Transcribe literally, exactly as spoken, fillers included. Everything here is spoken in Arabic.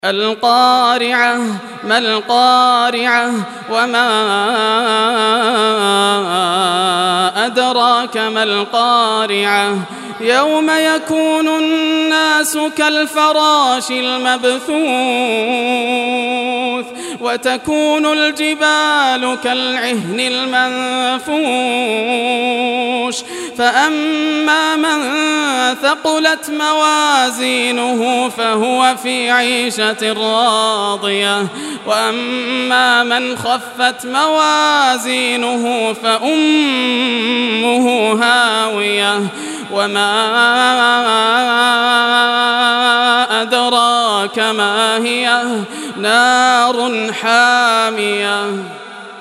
القارعة ما القارعة وما أدراك ما القارعة يوم يكون الناس كالفراش المبثوث وتكون الجبال كالعهن المنفوش فأما من ثقلت موازينه فهو في عيشة راضية وأما من خفت موازينه فأمه هاوية وما أدراك ما هي نار حامية.